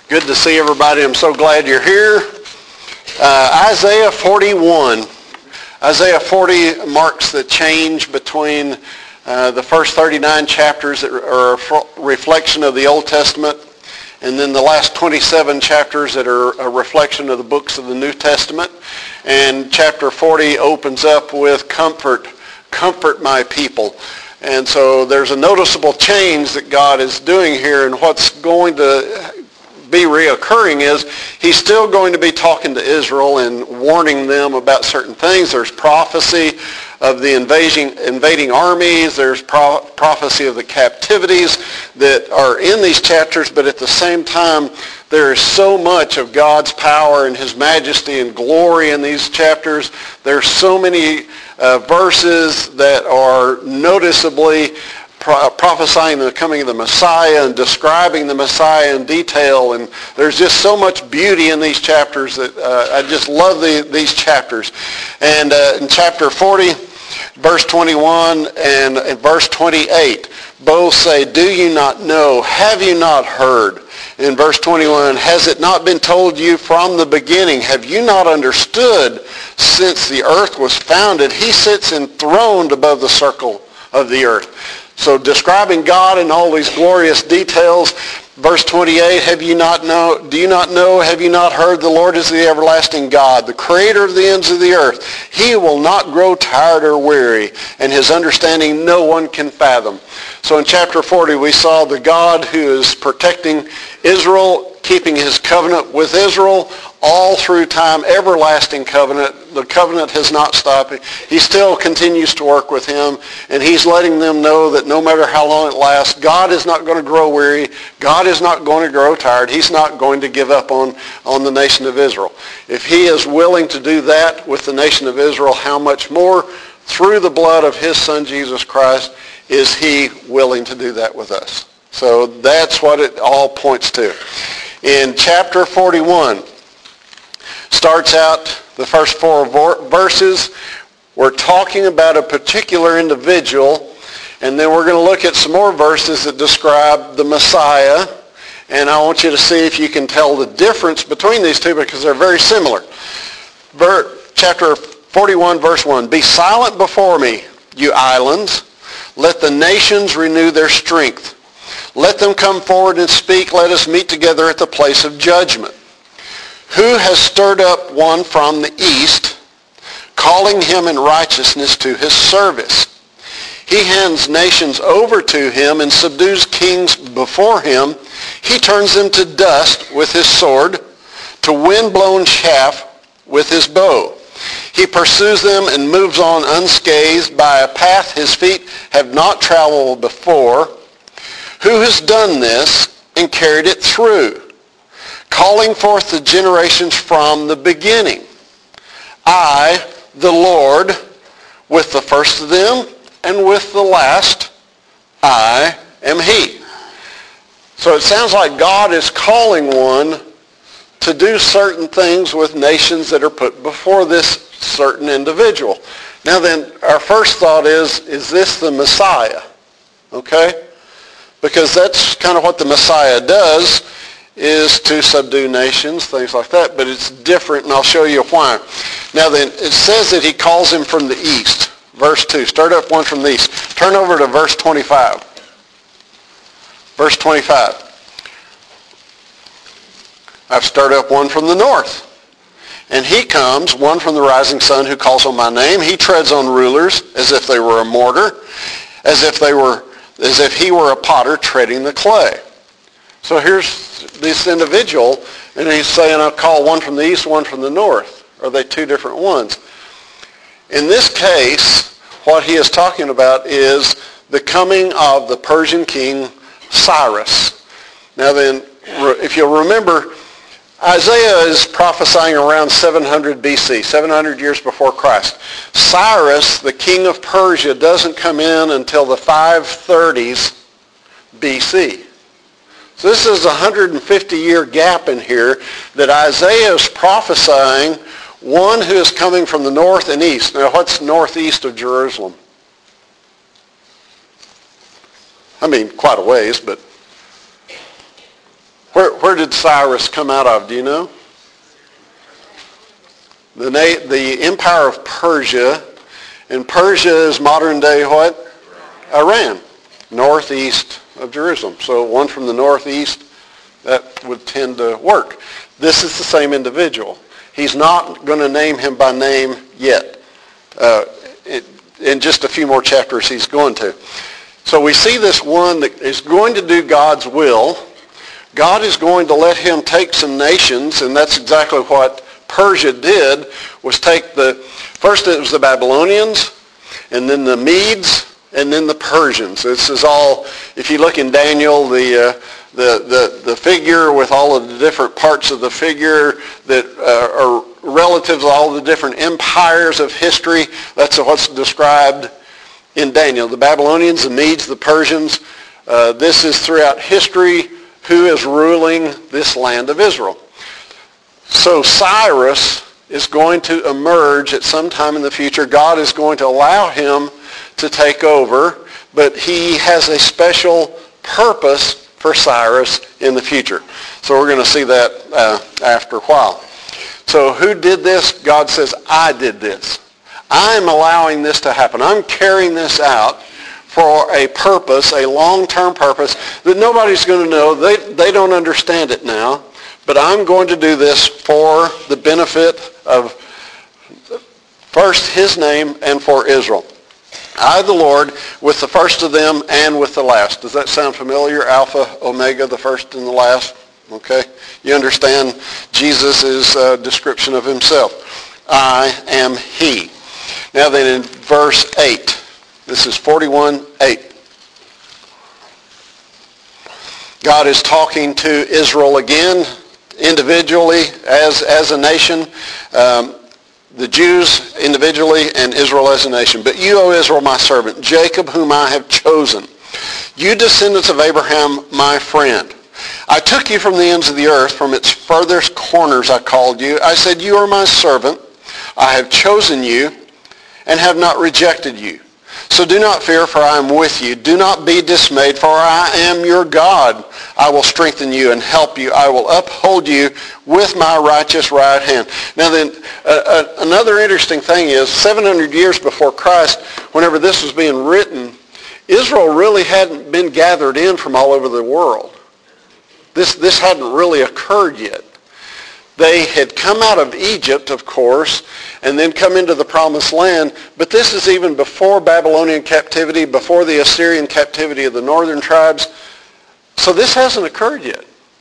Good to see everybody. I'm so glad you're here. Isaiah 41. Isaiah 40 marks the change between the first 39 chapters that are a reflection of the Old Testament, and then the last 27 chapters that are a reflection of the books of the New Testament. And chapter 40 opens up with comfort my people. And so there's a noticeable change that God is doing here, and what's going to be reoccurring is he's still going to be talking to Israel and warning them about certain things. There's prophecy of the invading armies. There's prophecy of the captivities that are in these chapters, but at the same time, there is so much of God's power and his majesty and glory in these chapters. There's so many verses that are noticeably prophesying the coming of the Messiah and describing the Messiah in detail, and there's just so much beauty in these chapters that I just love these chapters. And in chapter 40, verse 21 and verse 28, both say, "Do you not know? Have you not heard?" In verse 21, "Has it not been told you from the beginning? Have you not understood since the earth was founded? He sits enthroned above the circle of the earth." So describing God in all these glorious details. Verse 28, do you not know, have you not heard? The Lord is the everlasting God, the creator of the ends of the earth. He will not grow tired or weary, and his understanding no one can fathom. So in chapter 40, we saw the God who is protecting Israel, keeping his covenant with Israel all through time, everlasting covenant. The covenant has not stopped. He still continues to work with him, and he's letting them know that no matter how long it lasts, God is not going to grow weary. God is not going to grow tired. He's not going to give up on the nation of Israel. If he is willing to do that with the nation of Israel, how much more through the blood of his son Jesus Christ is he willing to do that with us? So that's what it all points to. In chapter 41, starts out the first four verses. We're talking about a particular individual, and then we're going to look at some more verses that describe the Messiah, and I want you to see if you can tell the difference between these two, because they're very similar. Chapter 41, verse 1, "Be silent before me, you islands. Let the nations renew their strength. Let them come forward and speak. Let us meet together at the place of judgment. Who has stirred up one from the east, calling him in righteousness to his service? He hands nations over to him and subdues kings before him. He turns them to dust with his sword, to wind-blown chaff with his bow. He pursues them and moves on unscathed by a path his feet have not traveled before. Who has done this and carried it through, calling forth the generations from the beginning? I, the Lord, with the first of them and with the last, I am he." So it sounds like God is calling one to do certain things with nations that are put before this certain individual. Now then, our first thought is this the Messiah? Okay? Because that's kind of what the Messiah does, is to subdue nations, things like that, but it's different, and I'll show you why. Now then, it says that he calls him from the east. Verse 2, start up one from the east. Turn over to verse 25. Verse 25. "I've stirred up one from the north. And he comes, one from the rising sun, who calls on my name. He treads on rulers as if they were a mortar, as if he were a potter treading the clay." So here's this individual, and he's saying, "I'll call one from the east, one from the north." Are they two different ones? In this case, what he is talking about is the coming of the Persian king Cyrus. Now then, if you'll remember, Isaiah is prophesying around 700 BC, 700 years before Christ. Cyrus, the king of Persia, doesn't come in until the 530s BC. So this is a 150-year gap in here that Isaiah is prophesying one who is coming from the north and east. Now, what's northeast of Jerusalem? I mean, quite a ways, but Where did Cyrus come out of? Do you know? The Empire of Persia. And Persia is modern day what? Iran. Northeast of Jerusalem. So one from the northeast, that would tend to work. This is the same individual. He's not going to name him by name yet. In just a few more chapters he's going to. So we see this one that is going to do God's will. God is going to let him take some nations, and that's exactly what Persia did, was take first it was the Babylonians, and then the Medes, and then the Persians. This is all, if you look in Daniel, the figure with all of the different parts of the figure that are relative to all the different empires of history, that's what's described in Daniel. The Babylonians, the Medes, the Persians, this is throughout history who is ruling this land of Israel. So Cyrus is going to emerge at some time in the future. God is going to allow him to take over, but he has a special purpose for Cyrus in the future. So we're going to see that after a while. So who did this? God says, I did this. I'm allowing this to happen. I'm carrying this out for a purpose, a long-term purpose that nobody's going to know. They don't understand it now. But I'm going to do this for the benefit of first his name and for Israel. I, the Lord, with the first of them and with the last. Does that sound familiar? Alpha, Omega, the first and the last. Okay? You understand Jesus' description of himself. I am he. Now then in verse 8. This is 41:8. God is talking to Israel again, individually, as a nation. The Jews individually and Israel as a nation. But you, O Israel, my servant, Jacob, whom I have chosen, you descendants of Abraham, my friend. I took you from the ends of the earth, from its furthest corners I called you. I said, you are my servant. I have chosen you and have not rejected you. So do not fear, for I am with you. Do not be dismayed, for I am your God. I will strengthen you and help you. I will uphold you with my righteous right hand. Now then, another interesting thing is, 700 years before Christ, whenever this was being written, Israel really hadn't been gathered in from all over the world. This hadn't really occurred yet. They had come out of Egypt, of course, and then come into the Promised Land, but this is even before Babylonian captivity, before the Assyrian captivity of the northern tribes. So this hasn't occurred yet.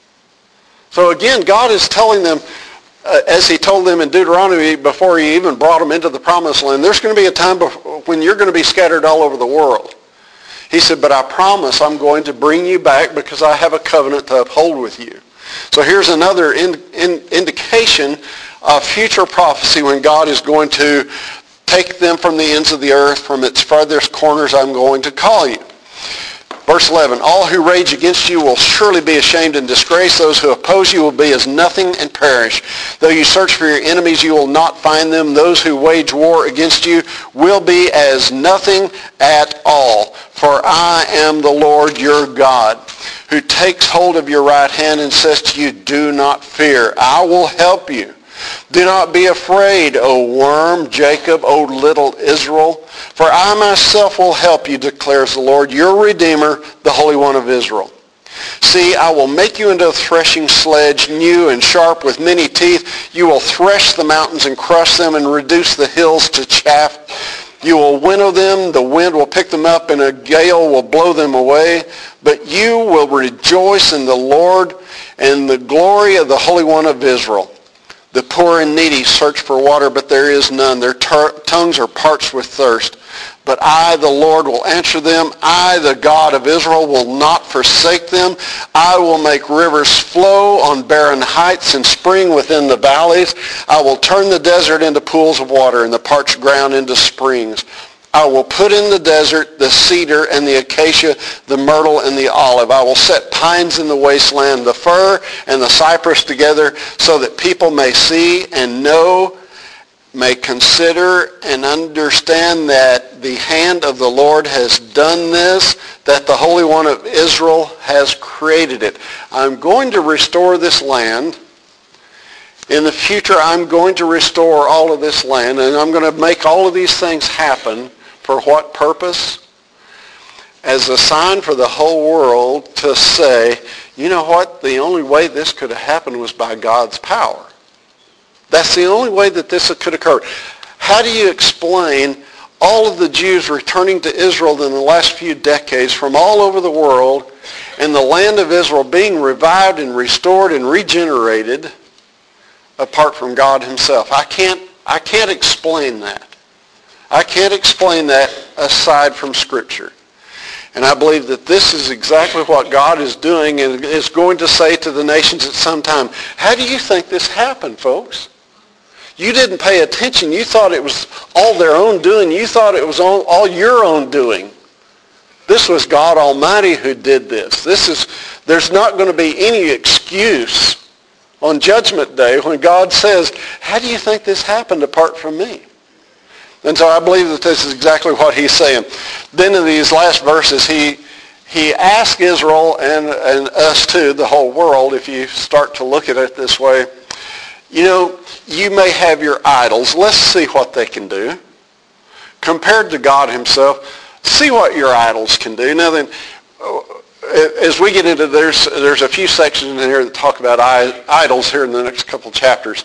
So again, God is telling them, as he told them in Deuteronomy before he even brought them into the Promised Land, there's going to be a time when you're going to be scattered all over the world. He said, but I promise I'm going to bring you back because I have a covenant to uphold with you. So here's another indication of future prophecy when God is going to take them from the ends of the earth, from its farthest corners I'm going to call you. Verse 11, all who rage against you will surely be ashamed and disgraced. Those who oppose you will be as nothing and perish. Though you search for your enemies, you will not find them. Those who wage war against you will be as nothing at all. For I am the Lord your God, who takes hold of your right hand and says to you, do not fear. I will help you. Do not be afraid, O worm, Jacob, O little Israel, for I myself will help you, declares the Lord, your Redeemer, the Holy One of Israel. See, I will make you into a threshing sledge, new and sharp with many teeth. You will thresh the mountains and crush them and reduce the hills to chaff. You will winnow them, the wind will pick them up, and a gale will blow them away. But you will rejoice in the Lord and the glory of the Holy One of Israel. The poor and needy search for water, but there is none. Their tongues are parched with thirst. But I, the Lord, will answer them. I, the God of Israel, will not forsake them. I will make rivers flow on barren heights and spring within the valleys. I will turn the desert into pools of water and the parched ground into springs. I will put in the desert the cedar and the acacia, the myrtle and the olive. I will set pines in the wasteland, the fir and the cypress together, so that people may see and know may consider and understand that the hand of the Lord has done this, that the Holy One of Israel has created it. I'm going to restore this land. In the future, I'm going to restore all of this land, and I'm going to make all of these things happen. For what purpose? As a sign for the whole world to say, you know what? The only way this could have happened was by God's power. That's the only way that this could occur. How do you explain all of the Jews returning to Israel in the last few decades from all over the world and the land of Israel being revived and restored and regenerated apart from God himself? I can't explain that. I can't explain that aside from Scripture. And I believe that this is exactly what God is doing and is going to say to the nations at some time. How do you think this happened, folks? You didn't pay attention. You thought it was all their own doing. You thought it was all your own doing. This was God Almighty who did this. There's not going to be any excuse on Judgment Day when God says, how do you think this happened apart from me? And so I believe that this is exactly what he's saying. Then in these last verses, he asks Israel and us too, the whole world, if you start to look at it this way, you know, you may have your idols. Let's see what they can do. Compared to God himself, see what your idols can do. Now then, as we get into, there's a few sections in here that talk about idols here in the next couple chapters.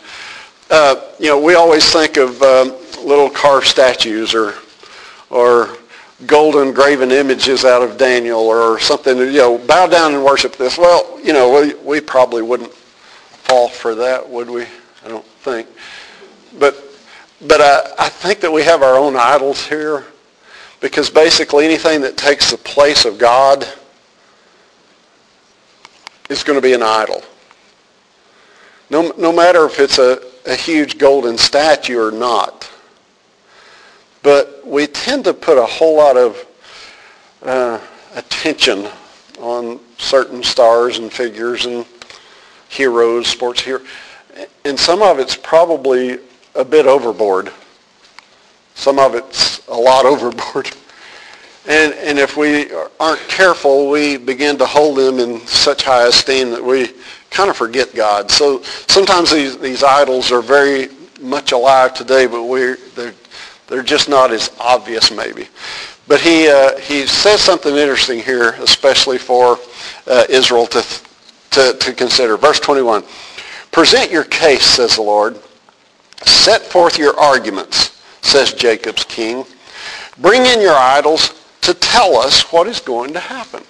We always think of little carved statues or golden graven images out of Daniel or something, bow down and worship this. Well, we probably wouldn't fall for that, would we? I don't think. But I think that we have our own idols here, because basically anything that takes the place of God is going to be an idol. No matter if it's a huge golden statue or not. But we tend to put a whole lot of attention on certain stars and figures and heroes, sports heroes. And some of it's probably a bit overboard. Some of it's a lot overboard. And if we aren't careful, we begin to hold them in such high esteem that we kind of forget God. So sometimes these idols are very much alive today, but they're just not as obvious maybe. But he says something interesting here, especially for Israel to consider. Verse 21. Present your case, says the Lord. Set forth your arguments, says Jacob's king. Bring in your idols to tell us what is going to happen.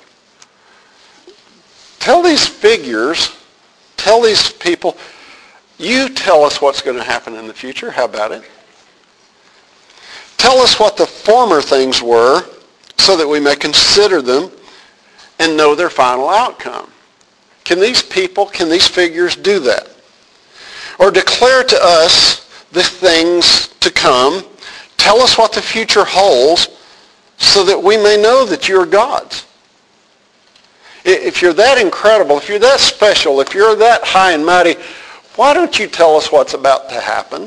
Tell these figures, tell these people, you tell us what's going to happen in the future. How about it? Tell us what the former things were so that we may consider them and know their final outcome. Can these people, can these figures do that? Or declare to us the things to come. Tell us what the future holds so that we may know that you're gods. If you're that incredible, if you're that special, if you're that high and mighty, why don't you tell us what's about to happen?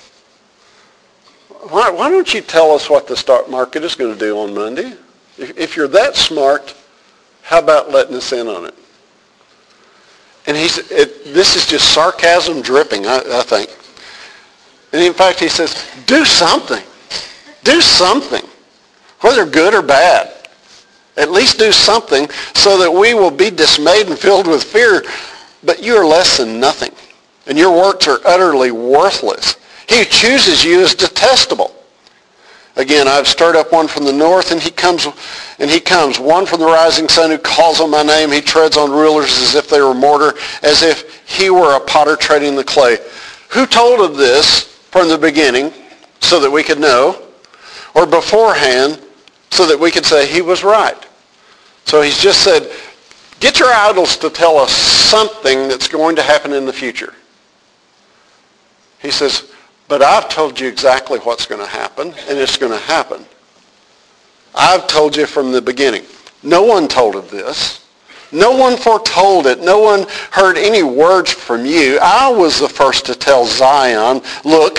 Why don't you tell us what the stock market is going to do on Monday? If you're that smart, how about letting us in on it? And this is just sarcasm dripping, I think. And in fact, he says, do something. Do something. Whether good or bad. At least do something so that we will be dismayed and filled with fear. But you are less than nothing. And your works are utterly worthless. He who chooses you is detestable. Again, I've stirred up one from the north, and he comes, one from the rising sun who calls on my name. He treads on rulers as if they were mortar, as if he were a potter treading the clay. Who told of this from the beginning so that we could know, or beforehand so that we could say he was right? So he's just said, get your idols to tell us something that's going to happen in the future. He says, but I've told you exactly what's going to happen, and it's going to happen. I've told you from the beginning. No one told of this. No one foretold it. No one heard any words from you. I was the first to tell Zion, look,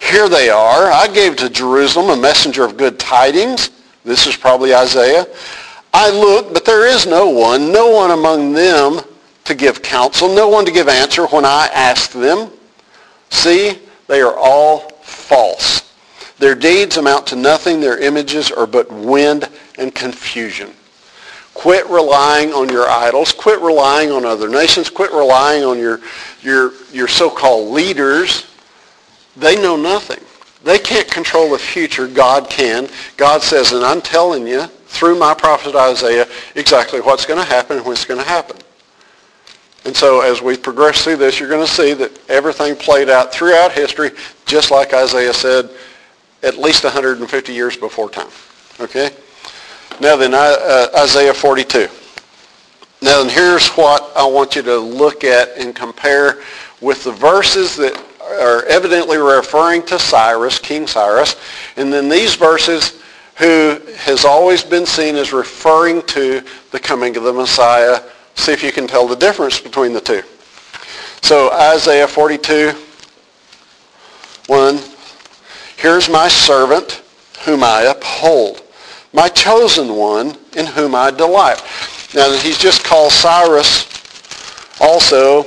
Here they are. I gave to Jerusalem a messenger of good tidings. This is probably Isaiah. I looked, but there is no one among them to give counsel, no one to give answer when I asked them. See, they are all false. Their deeds amount to nothing. Their images are but wind and confusion. Quit relying on your idols. Quit relying on other nations. Quit relying on your so-called leaders. They know nothing. They can't control the future. God can. God says, and I'm telling you through my prophet Isaiah exactly what's going to happen and when it's going to happen. And so as we progress through this, you're going to see that everything played out throughout history, just like Isaiah said, at least 150 years before time. Okay? Now then, Isaiah 42. Now then, here's what I want you to look at and compare with the verses that are evidently referring to Cyrus, King Cyrus, and then these verses who has always been seen as referring to the coming of the Messiah. See if you can tell the difference between the two. So Isaiah 42, 1. Here's my servant whom I uphold, my chosen one in whom I delight. Now he's just called Cyrus also.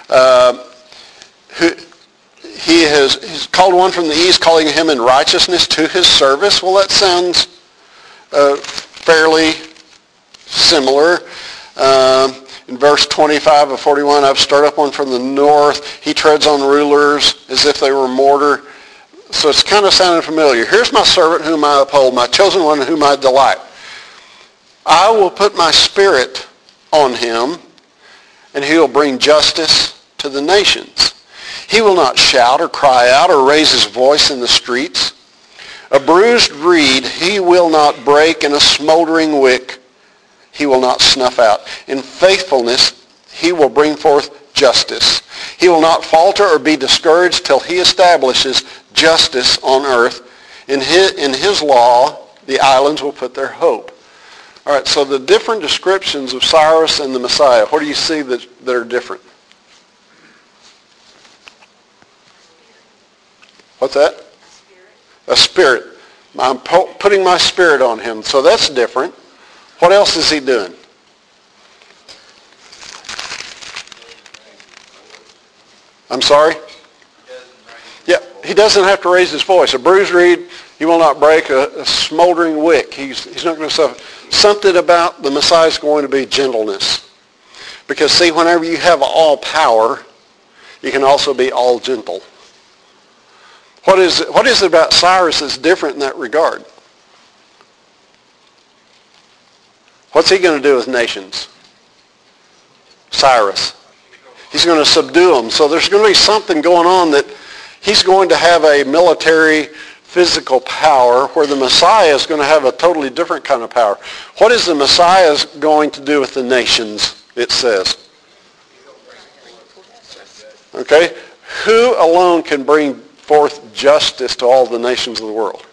He's called one from the east, calling him in righteousness to his service. Well, that sounds fairly similar. In verse 25 of 41, I've stirred up one from the north. He treads on rulers as if they were mortar. So it's kind of sounding familiar. Here's my servant whom I uphold, my chosen one in whom I delight. I will put my spirit on him, and he will bring justice to the nations. He will not shout or cry out or raise his voice in the streets. A bruised reed he will not break, and a smoldering wick he will not snuff out. In faithfulness he will bring forth justice. He will not falter or be discouraged till he establishes justice on earth. In his law the islands will put their hope. All right, so the different descriptions of Cyrus and the Messiah, what do you see that are different? What's that? A spirit. I'm putting my spirit on him. So that's different. What else is he doing? I'm sorry? Yeah, he doesn't have to raise his voice. A bruised reed, he will not break. A smoldering wick, he's not going to suffer. Something about the Messiah is going to be gentleness. Because see, whenever you have all power, you can also be all gentle. What is it about Cyrus that's different in that regard? What's he going to do with nations? Cyrus. He's going to subdue them. So there's going to be something going on that he's going to have a military, physical power where the Messiah is going to have a totally different kind of power. What is the Messiah going to do with the nations, it says? Okay? Who alone can bring forth justice to all the nations of the world?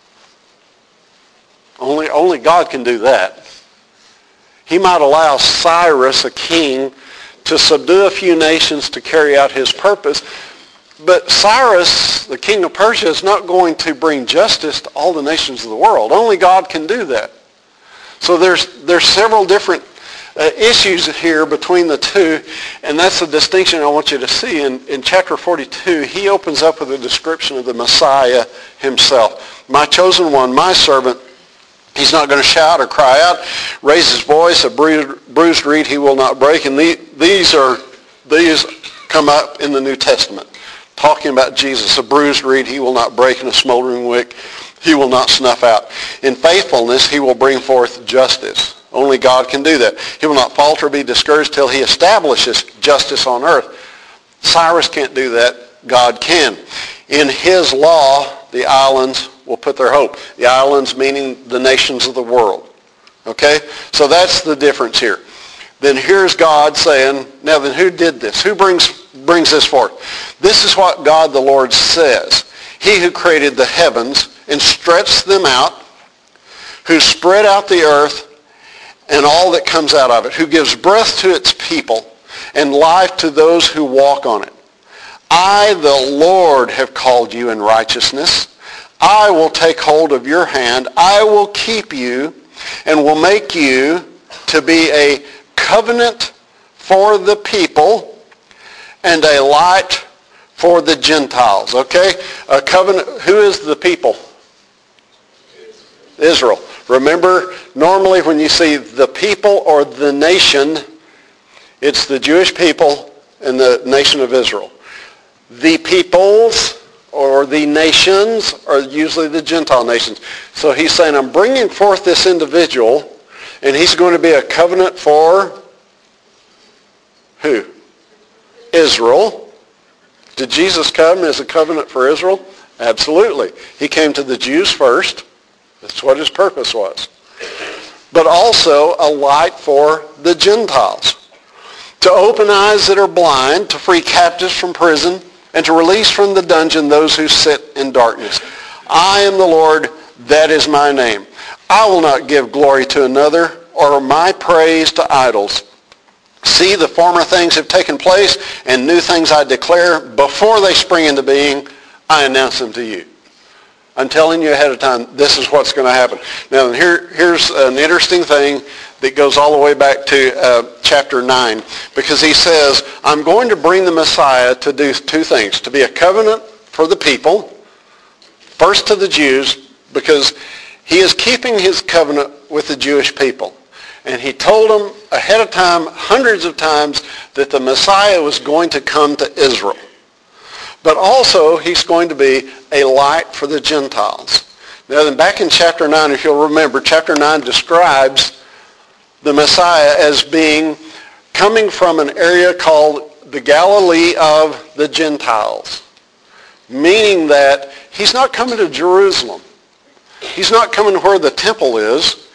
Only God can do that. He might allow Cyrus, a king, to subdue a few nations to carry out his purpose. But Cyrus, the king of Persia, is not going to bring justice to all the nations of the world. Only God can do that. So there's several different issues here between the two, and that's the distinction I want you to see. In chapter 42, he opens up with a description of the Messiah himself. My chosen one, my servant. He's not going to shout or cry out, raise his voice. A bruised reed he will not break. And these come up in the New Testament, talking about Jesus. A bruised reed he will not break, and a smoldering wick he will not snuff out. In faithfulness he will bring forth justice. Only God can do that. He will not falter or be discouraged till he establishes justice on earth. Cyrus can't do that. God can. In his law, the islands will put their hope. The islands meaning the nations of the world. Okay? So that's the difference here. Then here's God saying, now then who did this? Who brings this forth? This is what God the Lord says. He who created the heavens and stretched them out, who spread out the earth and all that comes out of it, who gives breath to its people and life to those who walk on it. I, the Lord, have called you in righteousness. I will take hold of your hand. I will keep you and will make you to be a covenant for the people and a light for the Gentiles. Okay? A covenant. Who is the people? Israel. Remember, normally when you see the people or the nation, it's the Jewish people and the nation of Israel. The peoples or the nations are usually the Gentile nations. So he's saying, I'm bringing forth this individual, and he's going to be a covenant for who? Israel. Did Jesus come as a covenant for Israel? Absolutely. He came to the Jews first. That's what his purpose was. But also a light for the Gentiles. To open eyes that are blind, to free captives from prison, and to release from the dungeon those who sit in darkness. I am the Lord, that is my name. I will not give glory to another or my praise to idols. See, the former things have taken place, and new things I declare. Before they spring into being, I announce them to you. I'm telling you ahead of time, this is what's going to happen. Now, here's an interesting thing that goes all the way back to chapter 9, because he says, I'm going to bring the Messiah to do two things, to be a covenant for the people, first to the Jews, because he is keeping his covenant with the Jewish people. And he told them ahead of time, hundreds of times, that the Messiah was going to come to Israel. But also, he's going to be a light for the Gentiles. Now, then back in chapter 9, if you'll remember, chapter 9 describes the Messiah as being coming from an area called the Galilee of the Gentiles, meaning that he's not coming to Jerusalem. He's not coming where the temple is,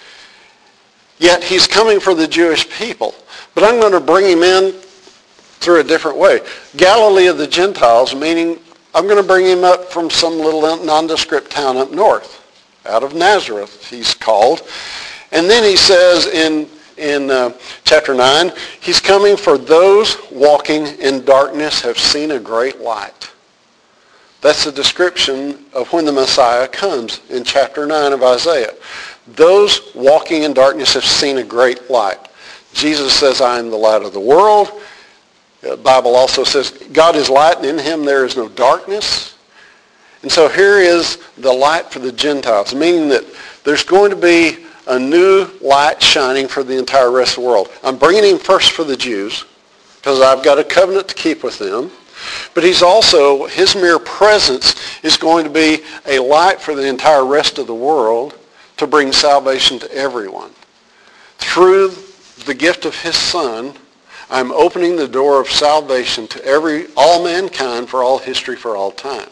yet he's coming for the Jewish people. But I'm going to bring him in through a different way. Galilee of the Gentiles, meaning I'm going to bring him up from some little nondescript town up north, out of Nazareth, he's called. And then he says in chapter 9, he's coming for those walking in darkness have seen a great light. That's a description of when the Messiah comes in chapter 9 of Isaiah. Those walking in darkness have seen a great light. Jesus says, I am the light of the world. The Bible also says, God is light, and in him there is no darkness. And so here is the light for the Gentiles, meaning that there's going to be a new light shining for the entire rest of the world. I'm bringing him first for the Jews, because I've got a covenant to keep with them. But he's also, his mere presence is going to be a light for the entire rest of the world to bring salvation to everyone. Through the gift of his Son, I'm opening the door of salvation to all mankind for all history, for all time.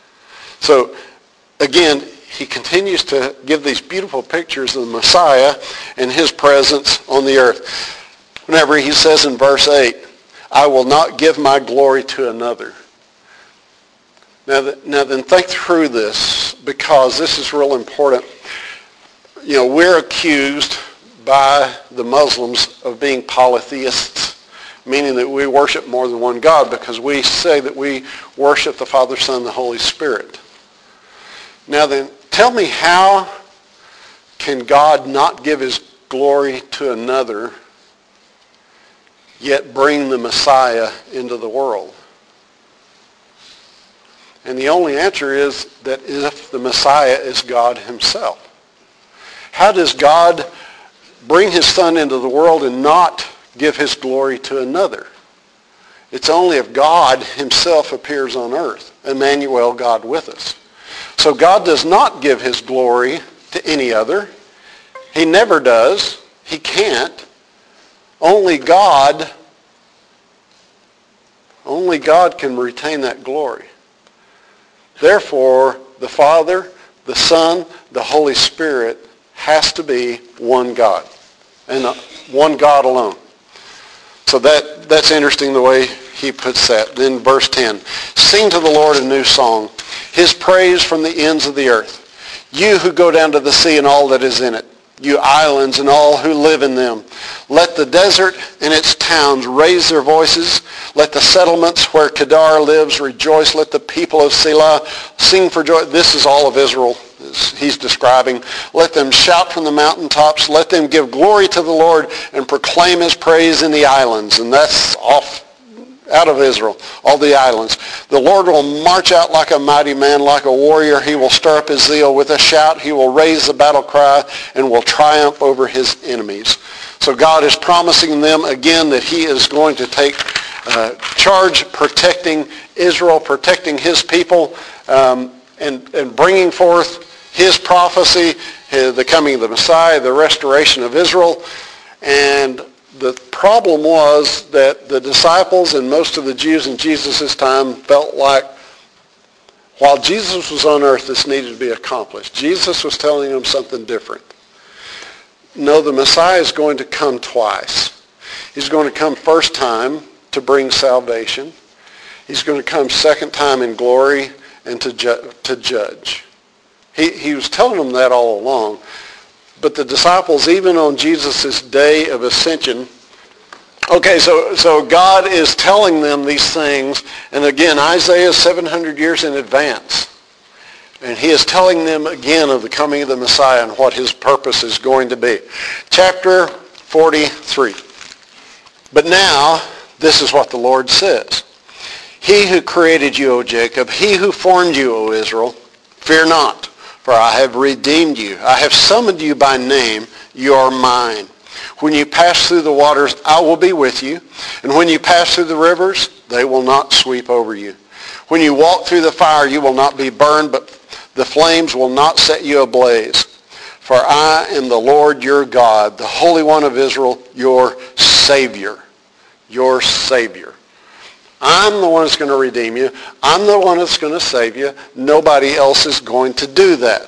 So, again, he continues to give these beautiful pictures of the Messiah and his presence on the earth. Whenever he says in verse 8, I will not give my glory to another. Now then, think through this, because this is real important. You know, we're accused by the Muslims of being polytheists, meaning that we worship more than one God, because we say that we worship the Father, Son, and the Holy Spirit. Now then, tell me, how can God not give his glory to another, yet bring the Messiah into the world? And the only answer is that if the Messiah is God himself. How does God bring his Son into the world and not give his glory to another? It's only if God himself appears on earth, Emmanuel, God with us. So God does not give his glory to any other. He never does. He can't. Only God can retain that glory. Therefore, the Father, the Son, the Holy Spirit has to be one God, and one God alone. So that's interesting the way he puts that. Then verse 10, sing to the Lord a new song, his praise from the ends of the earth. You who go down to the sea and all that is in it, you islands and all who live in them. Let the desert and its towns raise their voices. Let the settlements where Kedar lives rejoice. Let the people of Selah sing for joy. This is all of Israel he's describing. Let them shout from the mountaintops. Let them give glory to the Lord and proclaim his praise in the islands. And that's off out of Israel, all the islands. The Lord will march out like a mighty man, like a warrior. He will stir up his zeal with a shout. He will raise the battle cry and will triumph over his enemies. So God is promising them again that he is going to take charge protecting Israel, protecting his people, and bringing forth his prophecy, the coming of the Messiah, the restoration of Israel. And the problem was that the disciples and most of the Jews in Jesus' time felt like while Jesus was on earth, this needed to be accomplished. Jesus was telling them something different. No, the Messiah is going to come twice. He's going to come first time to bring salvation. He's going to come second time in glory and to judge. He was telling them that all along. But the disciples, even on Jesus' day of ascension, okay, so God is telling them these things, and again, Isaiah is 700 years in advance. And he is telling them again of the coming of the Messiah and what his purpose is going to be. Chapter 43. But now, this is what the Lord says. He who created you, O Jacob, he who formed you, O Israel, fear not. For I have redeemed you. I have summoned you by name. You are mine. When you pass through the waters, I will be with you. And when you pass through the rivers, they will not sweep over you. When you walk through the fire, you will not be burned, but the flames will not set you ablaze. For I am the Lord your God, the Holy One of Israel, your Savior. Your Savior. I'm the one that's going to redeem you. I'm the one that's going to save you. Nobody else is going to do that.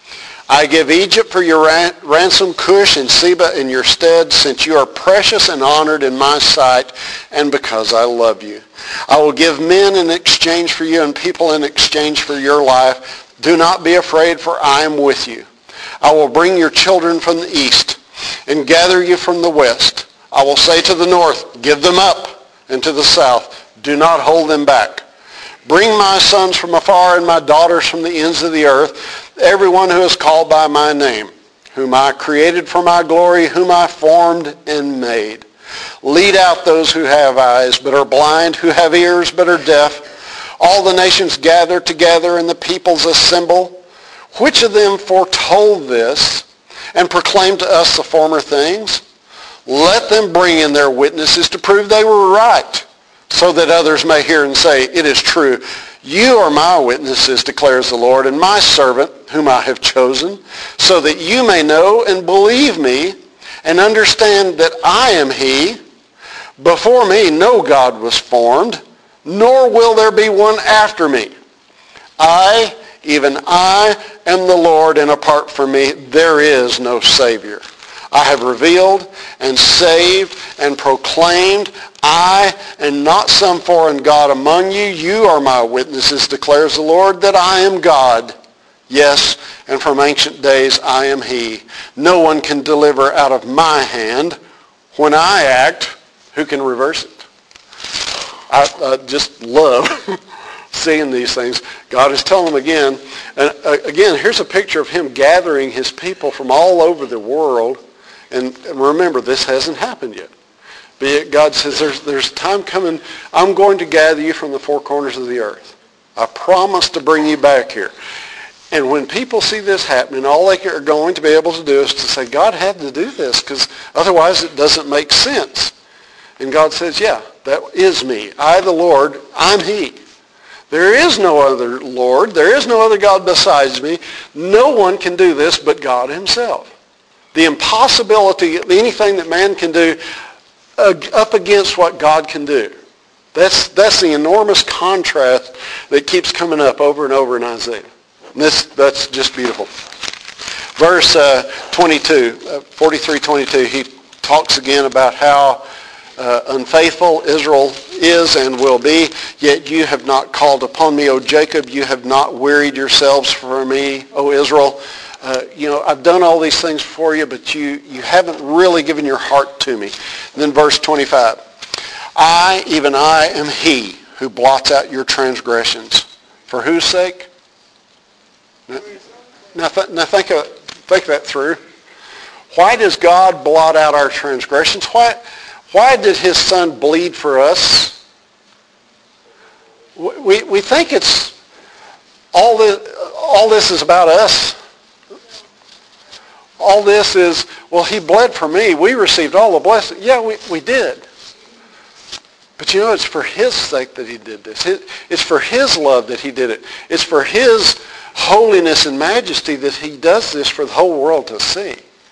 I give Egypt for your ransom, Cush and Seba in your stead, since you are precious and honored in my sight, and because I love you. I will give men in exchange for you and people in exchange for your life. Do not be afraid, for I am with you. I will bring your children from the east and gather you from the west. I will say to the north, give them up, and to the south, do not hold them back. Bring my sons from afar and my daughters from the ends of the earth, everyone who is called by my name, whom I created for my glory, whom I formed and made. Lead out those who have eyes but are blind, who have ears but are deaf. All the nations gather together and the peoples assemble. Which of them foretold this and proclaimed to us the former things? Let them bring in their witnesses to prove they were right, so that others may hear and say, it is true. You are my witnesses, declares the Lord, and my servant, whom I have chosen, so that you may know and believe me and understand that I am he. Before me no God was formed, nor will there be one after me. I, even I, am the Lord, and apart from me there is no Savior. I have revealed and saved and proclaimed, I and not some foreign god among you. You are my witnesses, declares the Lord, that I am God. Yes, and from ancient days I am he. No one can deliver out of my hand. When I act, who can reverse it? I just love seeing these things. God is telling them again. And again, here's a picture of him gathering his people from all over the world. And remember, this hasn't happened yet. But yet God says, there's time coming. I'm going to gather you from the four corners of the earth. I promise to bring you back here. And when people see this happening, all they are going to be able to do is to say, God had to do this, because otherwise it doesn't make sense. And God says, yeah, that is me. I, the Lord, I'm he. There is no other Lord. There is no other God besides me. No one can do this but God himself. The impossibility of anything that man can do up against what God can do. That's the enormous contrast that keeps coming up over and over in Isaiah. And that's just beautiful. Verse 22, 43:22, he talks again about how unfaithful Israel is and will be. Yet you have not called upon me, O Jacob. You have not wearied yourselves for me, O Israel. I've done all these things for you, but you haven't really given your heart to me. And then verse 25. I, even I, am he who blots out your transgressions. For whose sake? Now think that through. Why does God blot out our transgressions? Why did his son bleed for us? We think it's all this is about us. All this is, well, he bled for me. We received all the blessing. Yeah, we did. But it's for his sake that he did this. It's for his love that he did it. It's for his holiness and majesty that he does this for the whole world to see.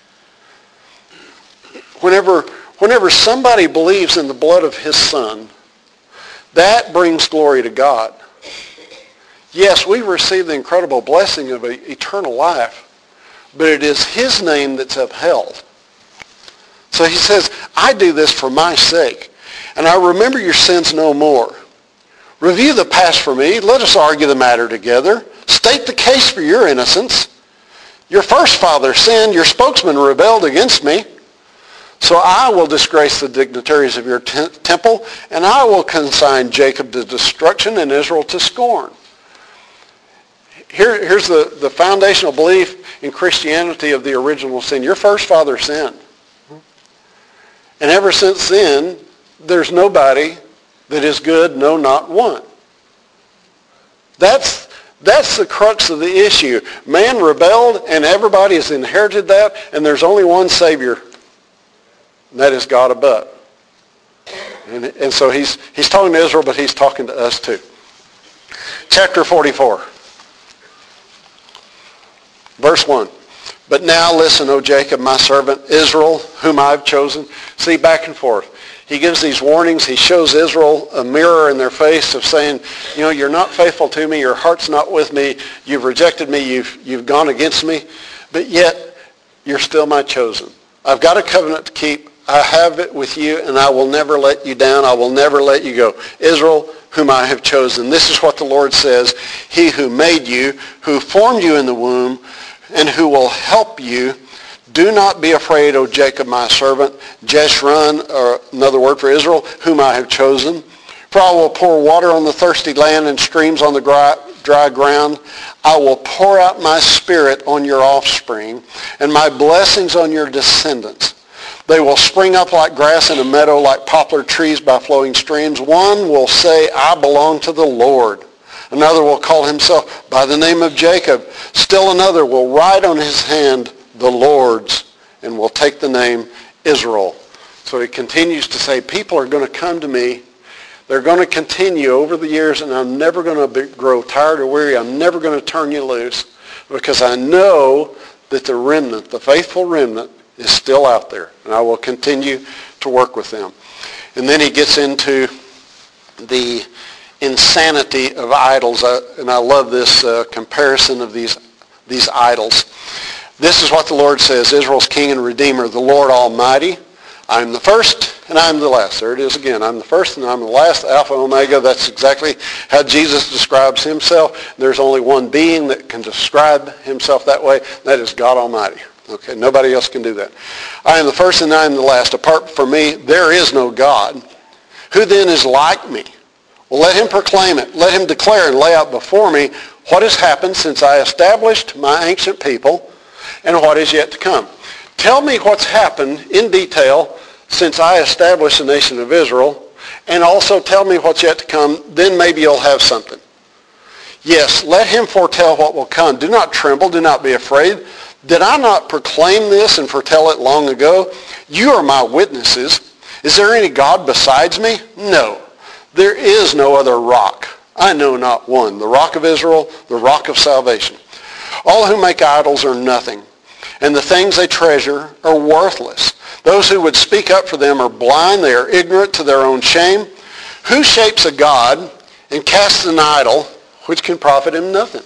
Whenever somebody believes in the blood of his son, that brings glory to God. Yes, we receive the incredible blessing of eternal life, but it is his name that's upheld. So he says, I do this for my sake, and I remember your sins no more. Review the past for me. Let us argue the matter together. State the case for your innocence. Your first father sinned. Your spokesman rebelled against me. So I will disgrace the dignitaries of your temple, and I will consign Jacob to destruction and Israel to scorn. Here's the foundational belief in Christianity of the original sin. Your first father sinned. And ever since then, there's nobody that is good, no, not one. That's the crux of the issue. Man rebelled, and everybody has inherited that, and there's only one Savior, and that is God above. And so he's talking to Israel, but he's talking to us too. Chapter 44. Verse 1. But now listen, O Jacob, my servant, Israel, whom I've chosen. See, back and forth. He gives these warnings. He shows Israel a mirror in their face of saying, you're not faithful to me. Your heart's not with me. You've rejected me. You've gone against me. But yet, you're still my chosen. I've got a covenant to keep. I have it with you, and I will never let you down. I will never let you go. Israel, whom I have chosen. This is what the Lord says. He who made you, who formed you in the womb, and who will help you. Do not be afraid, O Jacob, my servant. Jeshurun, or another word for Israel, whom I have chosen. For I will pour water on the thirsty land and streams on the dry ground. I will pour out my spirit on your offspring and my blessings on your descendants. They will spring up like grass in a meadow, like poplar trees by flowing streams. One will say, I belong to the Lord. Another will call himself by the name of Jacob. Still another will write on his hand, the Lord's, and will take the name Israel. So he continues to say, people are going to come to me. They're going to continue over the years, and I'm never going to grow tired or weary. I'm never going to turn you loose, because I know that the remnant, the faithful remnant, is still out there, and I will continue to work with them. And then he gets into the insanity of idols, and I love this comparison of these idols. This is what the Lord says, Israel's King and Redeemer, the Lord Almighty. I am the first and I am the last. There it is again. I'm the first and I'm the last, Alpha and Omega. That's exactly how Jesus describes himself. There's only one being that can describe himself that way. That is God Almighty. Okay, nobody else can do that. I am the first and I am the last. Apart from me, there is no God. Who then is like me? Well, let him proclaim it. Let him declare and lay out before me what has happened since I established my ancient people and what is yet to come. Tell me what's happened in detail since I established the nation of Israel, and also tell me what's yet to come. Then maybe you'll have something. Yes, let him foretell what will come. Do not tremble. Do not be afraid. Did I not proclaim this and foretell it long ago? You are my witnesses. Is there any God besides me? No. There is no other rock. I know not one. The rock of Israel, the rock of salvation. All who make idols are nothing, and the things they treasure are worthless. Those who would speak up for them are blind. They are ignorant to their own shame. Who shapes a god and casts an idol which can profit him nothing?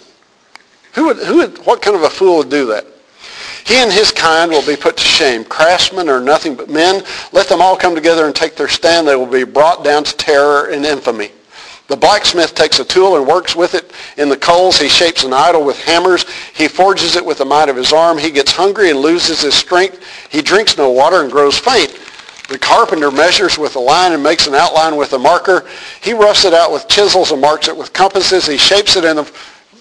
What kind of a fool would do that? He and his kind will be put to shame. Craftsmen are nothing but men. Let them all come together and take their stand. They will be brought down to terror and infamy. The blacksmith takes a tool and works with it in the coals. He shapes an idol with hammers. He forges it with the might of his arm. He gets hungry and loses his strength. He drinks no water and grows faint. The carpenter measures with a line and makes an outline with a marker. He roughs it out with chisels and marks it with compasses. He shapes it in the...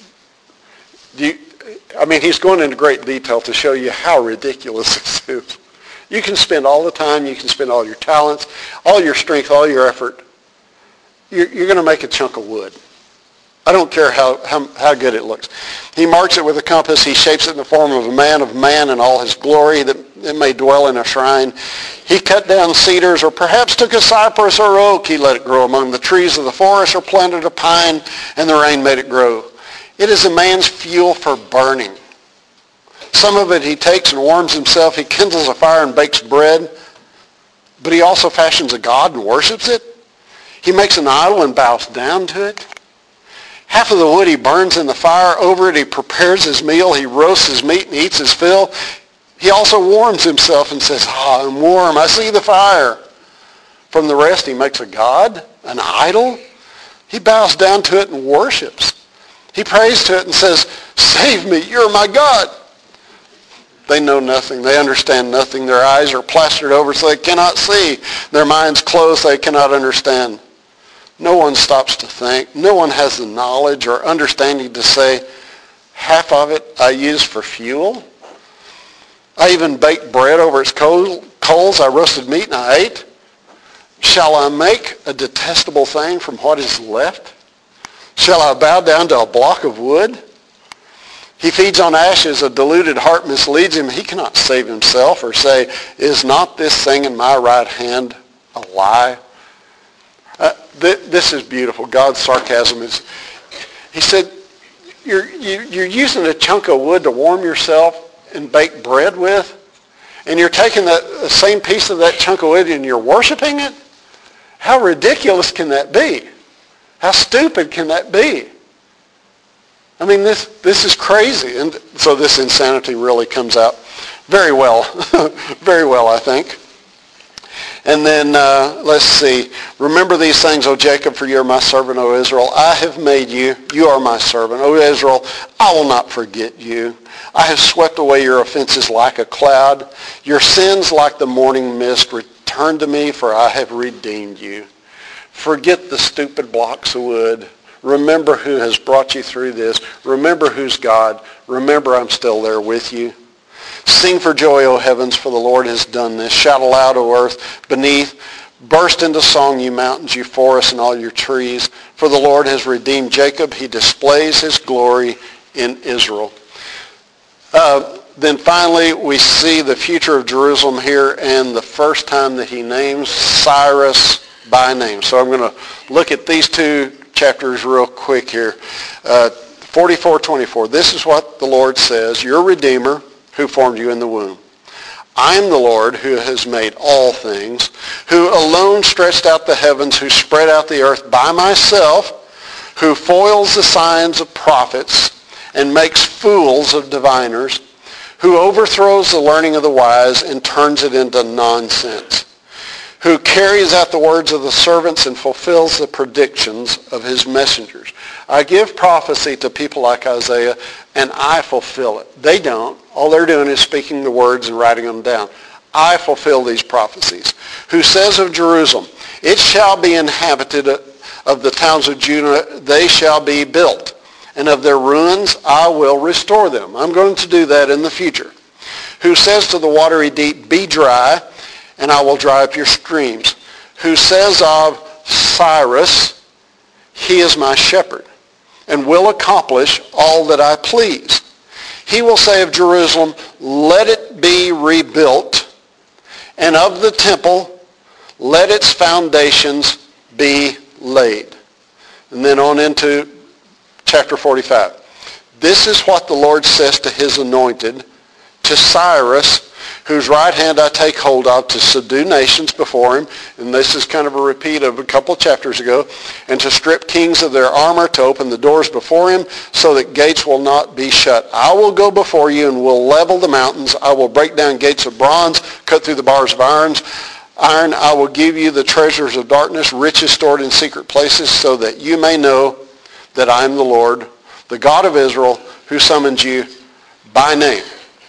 he's going into great detail to show you how ridiculous this is. You can spend all the time, you can spend all your talents, all your strength, all your effort. You're going to make a chunk of wood. I don't care how good it looks. He marks it with a compass. He shapes it in the form of man in all his glory, that it may dwell in a shrine. He cut down cedars, or perhaps took a cypress or oak. He let it grow among the trees of the forest, or planted a pine, and the rain made it grow. It is a man's fuel for burning. Some of it he takes and warms himself. He kindles a fire and bakes bread. But he also fashions a god and worships it. He makes an idol and bows down to it. Half of the wood he burns in the fire. Over it he prepares his meal. He roasts his meat and eats his fill. He also warms himself and says, I'm warm. I see the fire. From the rest he makes a god, an idol. He bows down to it and worships. He prays to it and says, save me, you're my God. They know nothing. They understand nothing. Their eyes are plastered over so they cannot see. Their minds closed, they cannot understand. No one stops to think. No one has the knowledge or understanding to say, half of it I use for fuel. I even baked bread over its coals. I roasted meat and I ate. Shall I make a detestable thing from what is left? Shall I bow down to a block of wood? He feeds on ashes. A deluded heart misleads him. He cannot save himself or say, is not this thing in my right hand a lie? This is beautiful. God's sarcasm is, he said, you're using a chunk of wood to warm yourself and bake bread with, and you're taking the same piece of that chunk of wood and you're worshiping it? How ridiculous can that be? How stupid can that be? I mean, this is crazy. And so this insanity really comes out very well. Very well, I think. And then, let's see. Remember these things, O Jacob, for you are my servant, O Israel. I have made you. You are my servant. O Israel, I will not forget you. I have swept away your offenses like a cloud. Your sins like the morning mist. Return to me, for I have redeemed you. Forget the stupid blocks of wood. Remember who has brought you through this. Remember who's God. Remember I'm still there with you. Sing for joy, O heavens, for the Lord has done this. Shout aloud, O earth beneath. Burst into song, you mountains, you forests, and all your trees. For the Lord has redeemed Jacob. He displays his glory in Israel. Then finally, we see the future of Jerusalem here, and the first time that he names Cyrus by name. So I'm going to look at these two chapters real quick here. 44:24. This is what the Lord says, your Redeemer who formed you in the womb. I am the Lord who has made all things, who alone stretched out the heavens, who spread out the earth by myself, who foils the signs of prophets and makes fools of diviners, who overthrows the learning of the wise and turns it into nonsense, who carries out the words of the servants and fulfills the predictions of his messengers. I give prophecy to people like Isaiah, and I fulfill it. They don't. All they're doing is speaking the words and writing them down. I fulfill these prophecies. Who says of Jerusalem, it shall be inhabited, of the towns of Judah, they shall be built, and of their ruins I will restore them. I'm going to do that in the future. Who says to the watery deep, be dry, and I will dry up your streams. Who says of Cyrus, he is my shepherd, and will accomplish all that I please. He will say of Jerusalem, let it be rebuilt, and of the temple, let its foundations be laid. And then on into chapter 45. This is what the Lord says to his anointed, to Cyrus, whose right hand I take hold of to subdue nations before him. And this is kind of a repeat of a couple of chapters ago. And to strip kings of their armor, to open the doors before him, so that gates will not be shut. I will go before you and will level the mountains. I will break down gates of bronze, cut through the bars of iron. iron I will give you the treasures of darkness, riches stored in secret places, so that you may know that I am the Lord, the God of Israel, who summons you by name.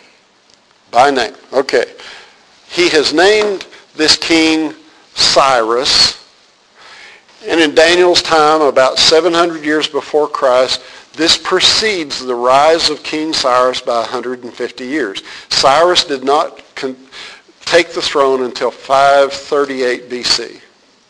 By name. Okay. He has named this king Cyrus. And in Daniel's time, about 700 years before Christ, this precedes the rise of King Cyrus by 150 years. Cyrus did not take the throne until 538 BC.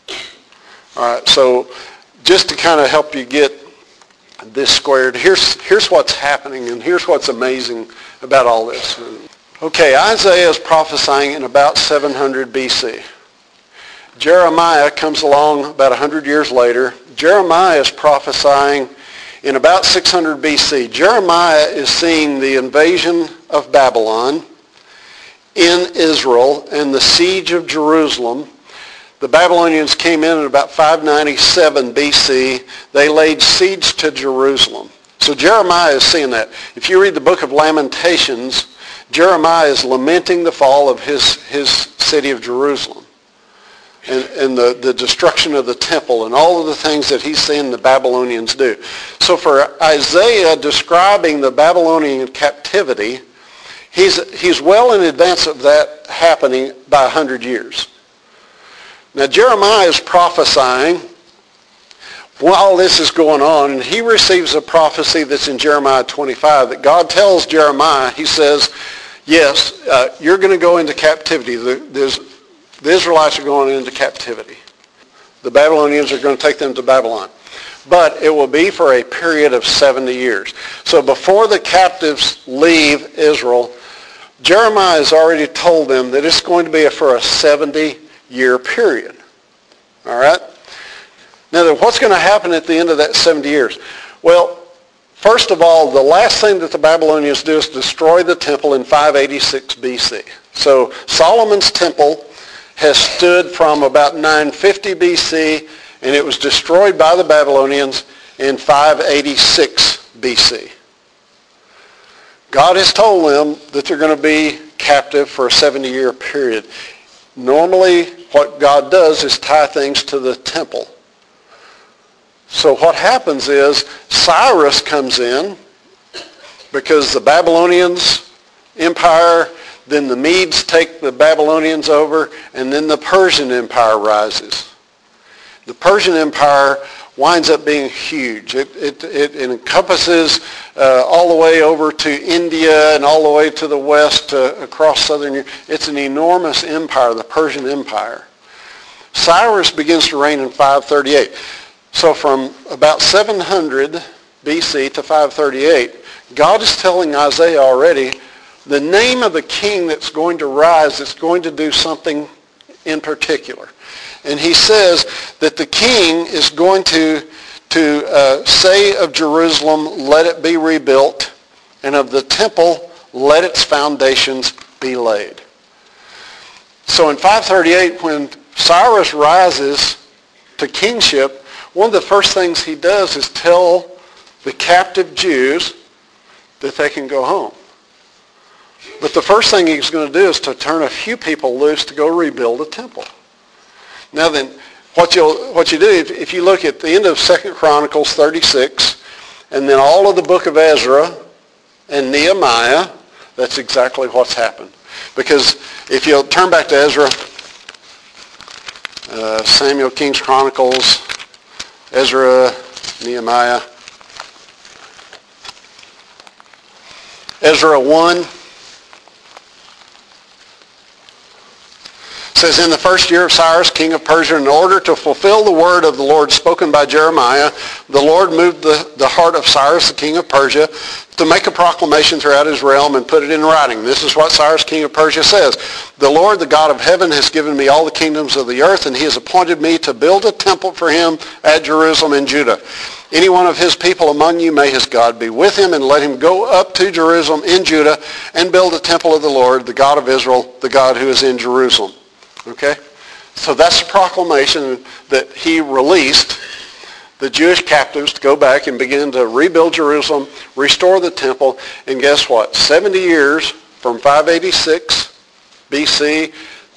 All right, so just to kind of help you get this squared, here's what's happening, and here's what's amazing about all this. Okay, Isaiah is prophesying in about 700 BC. Jeremiah comes along about 100 years later. Jeremiah is prophesying in about 600 BC. Jeremiah is seeing the invasion of Babylon in Israel and the siege of Jerusalem. The Babylonians came in at about 597 BC. They laid siege to Jerusalem. So Jeremiah is seeing that. If you read the book of Lamentations, Jeremiah is lamenting the fall of his city of Jerusalem and the destruction of the temple and all of the things that he's seeing the Babylonians do. So for Isaiah describing the Babylonian captivity, he's well in advance of that happening by 100 years. Now Jeremiah is prophesying while this is going on, and he receives a prophecy that's in Jeremiah 25 that God tells Jeremiah, he says, yes, you're going to go into captivity. The Israelites are going into captivity. The Babylonians are going to take them to Babylon. But it will be for a period of 70 years. So before the captives leave Israel, Jeremiah has already told them that it's going to be for a 70-year period. All right? Now, what's going to happen at the end of that 70 years? Well, first of all, the last thing that the Babylonians do is destroy the temple in 586 BC. So Solomon's temple has stood from about 950 BC, and it was destroyed by the Babylonians in 586 BC. God has told them that they're going to be captive for a 70-year period. Normally, what God does is tie things to the temple. So what happens is Cyrus comes in because the Babylonians empire, then the Medes take the Babylonians over, and then the Persian Empire rises. The Persian Empire winds up being huge. It encompasses all the way over to India and all the way to the west across southern Europe. It's an enormous empire, the Persian Empire. Cyrus begins to reign in 538. So from about 700 BC to 538, God is telling Isaiah already the name of the king that's going to rise, that's going to do something in particular. And he says that the king is going to say of Jerusalem, let it be rebuilt, and of the temple, let its foundations be laid. So in 538, when Cyrus rises to kingship, one of the first things he does is tell the captive Jews that they can go home. But the first thing he's going to do is to turn a few people loose to go rebuild a temple. Now then, what you do, if you look at the end of 2 Chronicles 36, and then all of the book of Ezra and Nehemiah, that's exactly what's happened. Because if you'll turn back to Ezra, Samuel, Kings, Chronicles, Ezra, Nehemiah, Ezra 1 says, in the first year of Cyrus, king of Persia, in order to fulfill the word of the Lord spoken by Jeremiah, the Lord moved the heart of Cyrus, the king of Persia, to make a proclamation throughout his realm and put it in writing. This is what Cyrus, king of Persia, says. The Lord, the God of heaven, has given me all the kingdoms of the earth, and he has appointed me to build a temple for him at Jerusalem in Judah. Any one of his people among you, may his God be with him, and let him go up to Jerusalem in Judah and build a temple of the Lord, the God of Israel, the God who is in Jerusalem. Okay? So that's the proclamation that he released the Jewish captives to go back and begin to rebuild Jerusalem, restore the temple, and guess what? 70 years from 586 BC,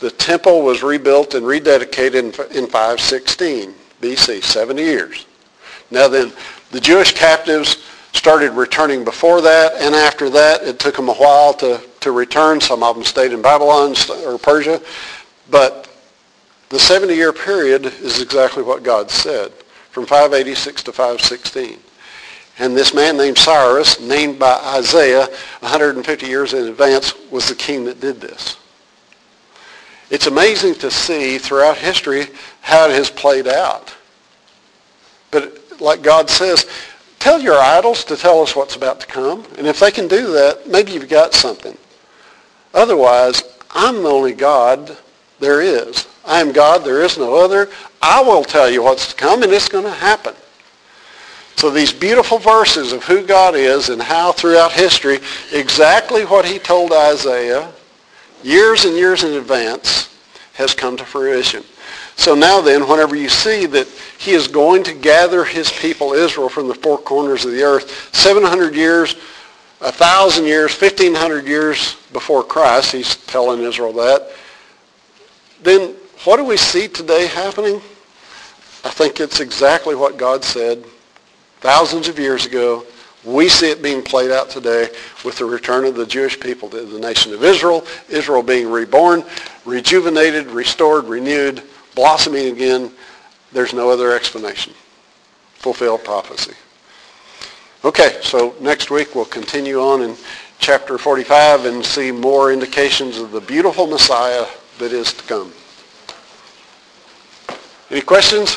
The temple was rebuilt and rededicated in 516 BC, 70 years. Now then, the Jewish captives started returning before that, and after that, it took them a while to return. Some of them stayed in Babylon or Persia. But the 70-year period is exactly what God said, from 586 to 516. And this man named Cyrus, named by Isaiah 150 years in advance, was the king that did this. It's amazing to see throughout history how it has played out. But like God says, tell your idols to tell us what's about to come. And if they can do that, maybe you've got something. Otherwise, I'm the only God there is. I am God, there is no other. I will tell you what's to come, and it's going to happen. So these beautiful verses of who God is and how throughout history, exactly what he told Isaiah years and years in advance has come to fruition. So now then, whenever you see that he is going to gather his people Israel from the four corners of the earth, 700 years, 1,000 years, 1,500 years before Christ, he's telling Israel that, then what do we see today happening? I think it's exactly what God said thousands of years ago. We see it being played out today with the return of the Jewish people to the nation of Israel, Israel being reborn, rejuvenated, restored, renewed, blossoming again. There's no other explanation. Fulfilled prophecy. Okay, so next week we'll continue on in chapter 45 and see more indications of the beautiful Messiah that is to come. Any questions?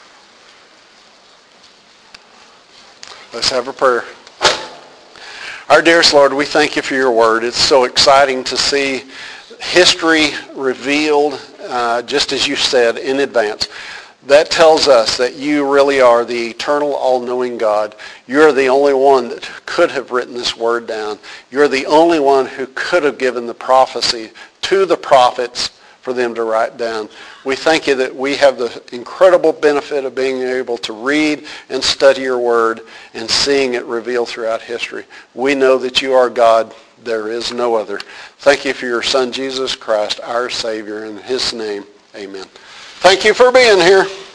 Let's have a prayer. Our dearest Lord, we thank you for your word. It's so exciting to see history revealed, just as you said, in advance. That tells us that you really are the eternal, all-knowing God. You're the only one that could have written this word down. You're the only one who could have given the prophecy to the prophets for them to write down. We thank you that we have the incredible benefit of being able to read and study your word and seeing it revealed throughout history. We know that you are God. There is no other. Thank you for your Son, Jesus Christ, our Savior. In his name, amen. Thank you for being here.